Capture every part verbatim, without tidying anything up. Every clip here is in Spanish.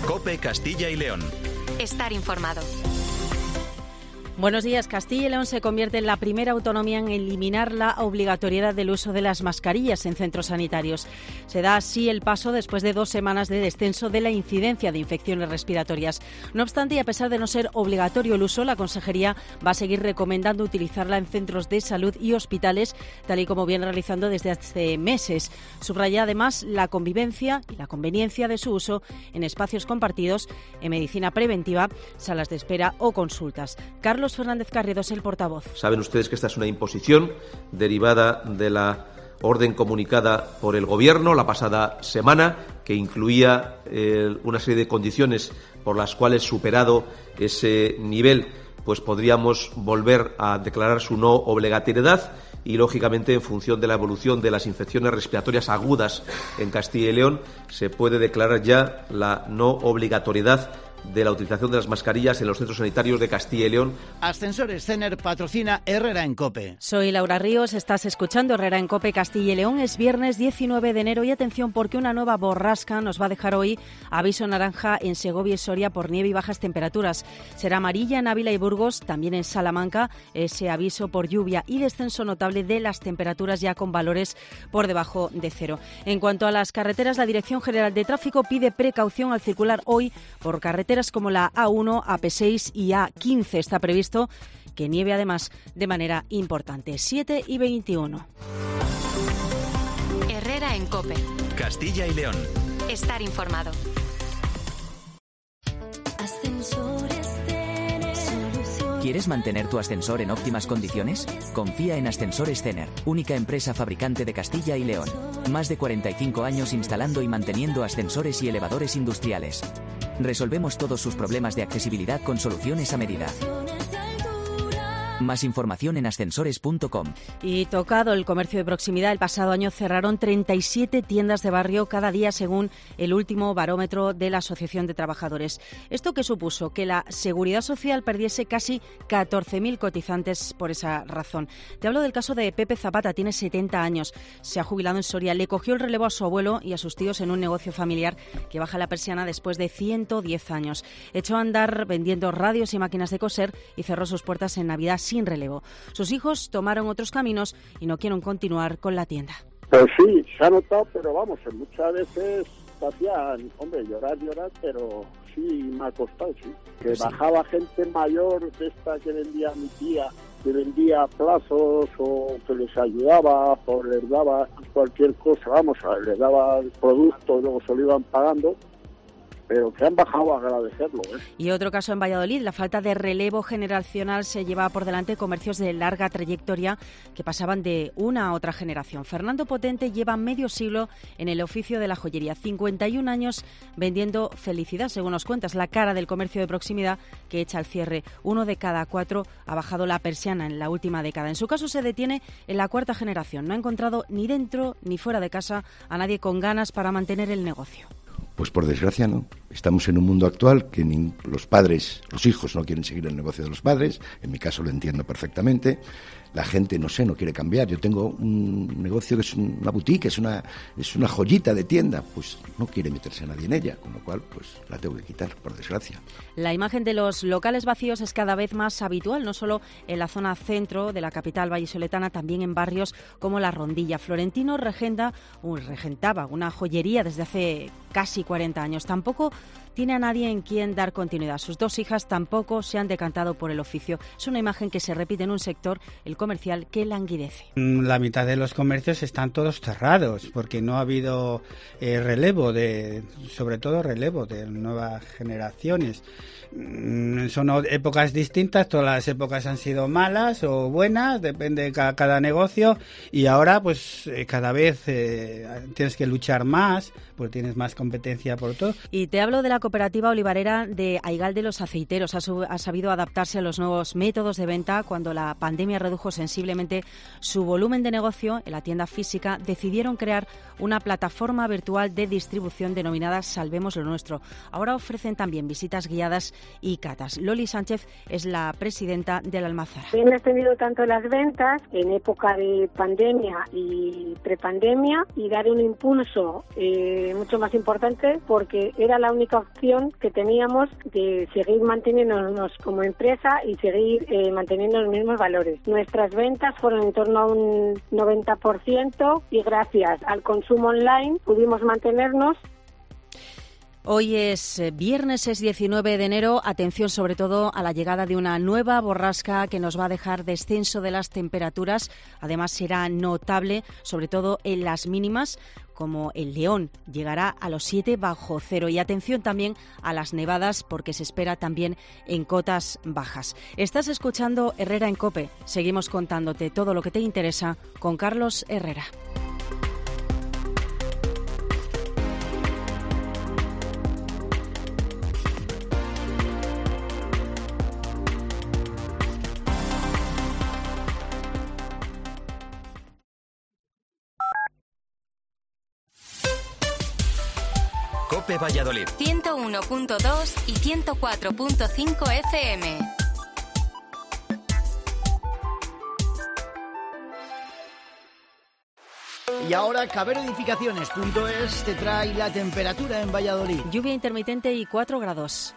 COPE Castilla y León. Estar informado. Buenos días. Castilla y León se convierte en la primera autonomía en eliminar la obligatoriedad del uso de las mascarillas en centros sanitarios. Se da así el paso después de dos semanas de descenso de la incidencia de infecciones respiratorias. No obstante, y a pesar de no ser obligatorio el uso, la Consejería va a seguir recomendando utilizarla en centros de salud y hospitales, tal y como viene realizando desde hace meses. Subraya además la convivencia y la conveniencia de su uso en espacios compartidos, en medicina preventiva, salas de espera o consultas. Carlos Fernández Carriedo es el portavoz. Saben ustedes que esta es una imposición derivada de la orden comunicada por el Gobierno la pasada semana, que incluía eh, una serie de condiciones por las cuales, superado ese nivel, pues podríamos volver a declarar su no obligatoriedad y, lógicamente, en función de la evolución de las infecciones respiratorias agudas en Castilla y León, se puede declarar ya la no obligatoriedad de la utilización de las mascarillas en los centros sanitarios de Castilla y León. Ascensores Cener patrocina Herrera en COPE. Soy Laura Ríos, estás escuchando Herrera en COPE Castilla y León. Es viernes diecinueve de enero y atención porque una nueva borrasca nos va a dejar hoy aviso naranja en Segovia y Soria por nieve y bajas temperaturas. Será amarilla en Ávila y Burgos, también en Salamanca ese aviso por lluvia y descenso notable de las temperaturas ya con valores por debajo de cero. En cuanto a las carreteras, la Dirección General de Tráfico pide precaución al circular hoy por carreteras como la A uno, A P seis y A quince. Está previsto que nieve además de manera importante. siete y veintiuno. Herrera en COPE. Castilla y León. Estar informado. ¿Quieres mantener tu ascensor en óptimas condiciones? Confía en Ascensores Cener, única empresa fabricante de Castilla y León. Más de cuarenta y cinco años instalando y manteniendo ascensores y elevadores industriales. Resolvemos todos sus problemas de accesibilidad con soluciones a medida. Más información en ascensores punto com. Y tocado el comercio de proximidad, el pasado año cerraron treinta y siete tiendas de barrio cada día, según el último barómetro de la Asociación de Trabajadores. ¿Esto qué supuso? Que la Seguridad Social perdiese casi catorce mil cotizantes por esa razón. Te hablo del caso de Pepe Zapata, tiene setenta años, se ha jubilado en Soria, le cogió el relevo a su abuelo y a sus tíos en un negocio familiar que baja la persiana después de ciento diez años. Echó a andar vendiendo radios y máquinas de coser y cerró sus puertas en Navidad sin relevo. Sus hijos tomaron otros caminos y no quieren continuar con la tienda. Pues sí, se ha notado, pero vamos, muchas veces hacían, hombre, llorar, llorar, pero sí me ha costado, sí. Que sí. Bajaba gente mayor de esta que vendía mi tía, que vendía plazos o que les ayudaba o les daba cualquier cosa, vamos, les daba el producto y luego se lo iban pagando. Pero que han bajado a agradecerlo. ¿eh? Y otro caso en Valladolid, la falta de relevo generacional se lleva por delante comercios de larga trayectoria que pasaban de una a otra generación. Fernando Potente lleva medio siglo en el oficio de la joyería, cincuenta y un años vendiendo felicidad, según nos cuentas, la cara del comercio de proximidad que echa al cierre. Uno de cada cuatro ha bajado la persiana en la última década. En su caso se detiene en la cuarta generación. No ha encontrado ni dentro ni fuera de casa a nadie con ganas para mantener el negocio. Pues por desgracia no. Estamos en un mundo actual que ni los padres, los hijos no quieren seguir el negocio de los padres. En mi caso lo entiendo perfectamente. La gente, no sé, no quiere cambiar. Yo tengo un negocio que es una boutique, es una es una joyita de tienda. Pues no quiere meterse nadie en ella, con lo cual pues la tengo que quitar, por desgracia. La imagen de los locales vacíos es cada vez más habitual, no solo en la zona centro de la capital vallisoletana, también en barrios como La Rondilla. Florentino regenta, uh, regentaba una joyería desde hace casi cuarenta años. Tampoco tiene a nadie en quien dar continuidad. Sus dos hijas tampoco se han decantado por el oficio. Es una imagen que se repite en un sector, el comercial, que languidece. La mitad de los comercios están todos cerrados porque no ha habido eh, relevo, de, sobre todo relevo de nuevas generaciones. Son épocas distintas, todas las épocas han sido malas o buenas, depende de cada, cada negocio, y ahora pues eh, cada vez eh, tienes que luchar más porque tienes más competencia por todo. Y te hablo de la cooperativa olivarera de Aigal de los Aceiteros. Ha, sub, ha sabido adaptarse a los nuevos métodos de venta. Cuando la pandemia redujo sensiblemente su volumen de negocio en la tienda física, decidieron crear una plataforma virtual de distribución denominada Salvemos lo Nuestro. Ahora ofrecen también visitas guiadas y catas. Loli Sánchez es la presidenta de la Almazara. Bien extendido tanto las ventas en época de pandemia y prepandemia, y dar un impulso eh, mucho más importante importante porque era la única opción que teníamos de seguir manteniéndonos como empresa y seguir eh, manteniendo los mismos valores. Nuestras ventas fueron en torno a un noventa por ciento y gracias al consumo online pudimos mantenernos. Hoy es viernes, es diecinueve de enero. Atención sobre todo a la llegada de una nueva borrasca que nos va a dejar descenso de las temperaturas. Además será notable, sobre todo en las mínimas, como el León llegará a los siete bajo cero. Y atención también a las nevadas porque se espera también en cotas bajas. Estás escuchando Herrera en COPE. Seguimos contándote todo lo que te interesa con Carlos Herrera. COPE Valladolid. ciento uno punto dos y ciento cuatro punto cinco F M. Y ahora Cabero Edificaciones punto es te trae la temperatura en Valladolid. Lluvia intermitente y cuatro grados.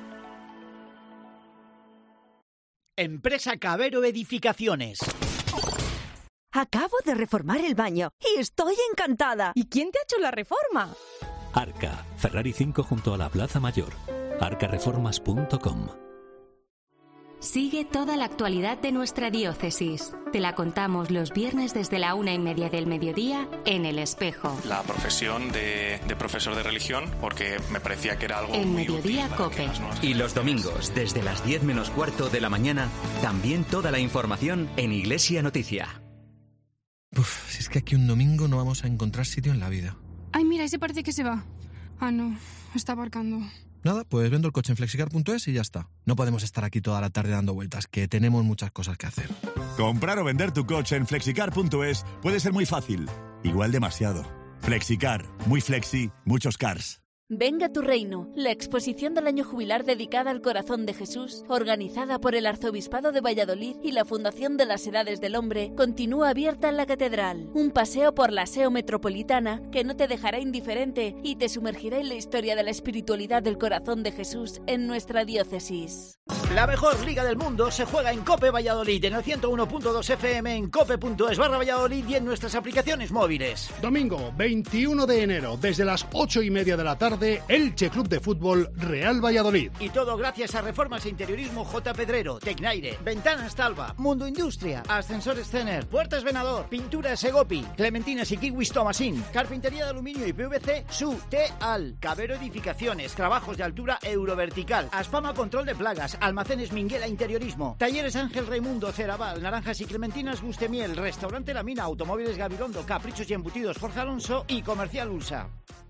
Empresa Cabero Edificaciones. Acabo de reformar el baño y estoy encantada. ¿Y quién te ha hecho la reforma? Arca, Ferrari cinco junto a la Plaza Mayor. arca reformas punto com. Sigue toda la actualidad de nuestra diócesis. Te la contamos los viernes desde la una y media del mediodía en El Espejo. La profesión de, de profesor de religión, porque me parecía que era algo en muy Mediodía útil COPE. Y los domingos, desde las diez menos cuarto de la mañana, también toda la información en Iglesia Noticia. Uf, si es que aquí un domingo no vamos a encontrar sitio en la vida. Ay, mira, ese parece que se va. Ah, no, está aparcando. Nada, pues vendo el coche en flexicar punto es y ya está. No podemos estar aquí toda la tarde dando vueltas, que tenemos muchas cosas que hacer. Comprar o vender tu coche en flexicar punto es puede ser muy fácil, igual demasiado. Flexicar, muy flexi, muchos cars. Venga tu reino, la exposición del año jubilar dedicada al corazón de Jesús, organizada por el Arzobispado de Valladolid y la Fundación de las Edades del Hombre, continúa abierta en la Catedral. Un paseo por la S E O metropolitana que no te dejará indiferente y te sumergirá en la historia de la espiritualidad del corazón de Jesús en nuestra diócesis. La mejor liga del mundo se juega en COPE Valladolid, en el ciento uno punto dos F M, en cope punto es barra Valladolid y en nuestras aplicaciones móviles. Domingo veintiuno de enero, desde las ocho y media de la tarde, Elche Club de Fútbol Real Valladolid. Y todo gracias a Reformas e Interiorismo J. Pedrero, Tecnaire, Ventanas Talva, Mundo Industria, Ascensores Cener, Puertas Venador, Pinturas Segopi, Clementinas y Kiwis Tomasín, Carpintería de Aluminio y P V C, Su, Teal, Cabero Edificaciones, Trabajos de Altura Eurovertical, Aspama Control de Plagas, Almacenes Minguela Interiorismo, Talleres Ángel Raimundo, Ceraval, Naranjas y Clementinas Gustemiel, Restaurante La Mina, Automóviles Gabilondo, Caprichos y Embutidos Jorge Alonso y Comercial Ulsa.